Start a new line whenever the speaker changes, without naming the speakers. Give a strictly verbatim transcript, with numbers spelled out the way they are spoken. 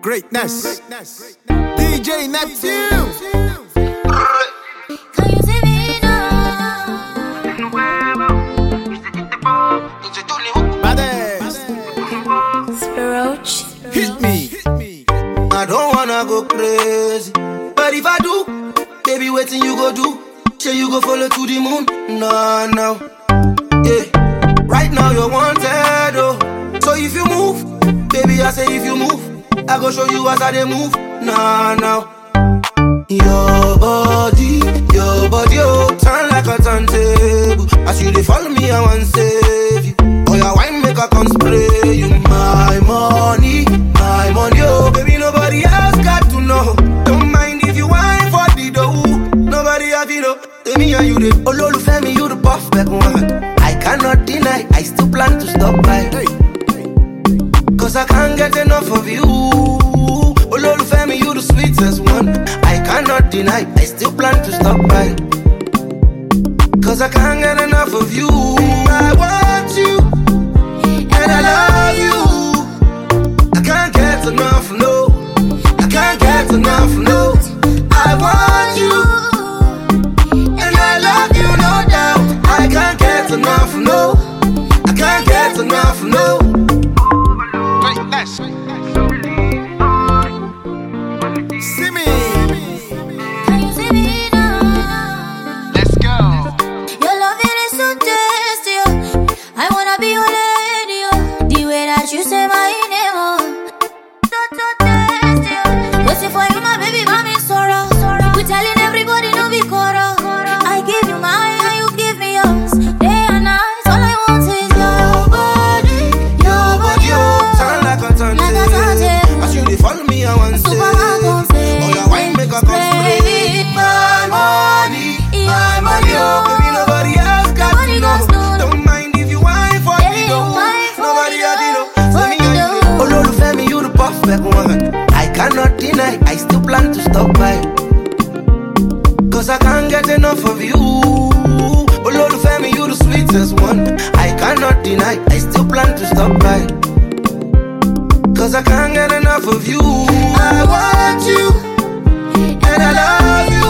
Greatness. D J Neptune.
Can you see me now?
Baddest.
Spiroch.
Hit me.
I don't wanna go crazy, but if I do, baby, waiting you go do. Say you go follow to the moon, no, no. Yeah, right now you're wanted, oh. So if you move, baby, I say if you move, I go show you as I they move, no, no. Your body, your body, oh, turn like a turntable. As you they follow me, I want save you. Oh, yeah, wine make a come spray you. My money, my money, oh, baby, nobody else got to know. Don't mind if you wine for the dough. Nobody have you know. Tell me and you the Ololufemi, you the perfect one. I cannot deny, I still plan to stop by. Cause I can't get enough of you. Ololufemi, you the sweetest one. I cannot deny, I still plan to stop by. Cause I can't get enough of you. I want you, and I love you. I can't get enough, no. I can't get enough, no. I want you, and I love you, no doubt. I can't get enough, no. I can't get enough, no.
Greatness. See me.
Can you see me now?
Let's go.
Your loving is so tasty, oh. I wanna be your lady, oh. The way that you say my name, oh. So, so tasty, oh. Waiting for you, my baby, mommy, sorrow. We telling everybody, no be quarrel. I give you mine, and you give me yours. Day and night, all I want is your body, your body, oh.
Turn like a turn
Like a turntable.
As you they follow me, I want to say.
Superman gon' say,
Oh, yeah, wine make a come spray. My money, my money, oh. Baby, nobody else got
Nobody
to
else
know.
know.
Don't mind if you wine for
Yeah,
the
you
dough.
wine for
Nobody
the
have you know.
dough,
So
for
me
the
and you,
dough.
Ololufemi, you the perfect one. I cannot deny, I still plan to stop by. Cause I can't get enough of you. Ololufemi, you the sweetest one. I cannot deny, I still plan to stop by. Cause I can't get enough of you. I want you, and I love you.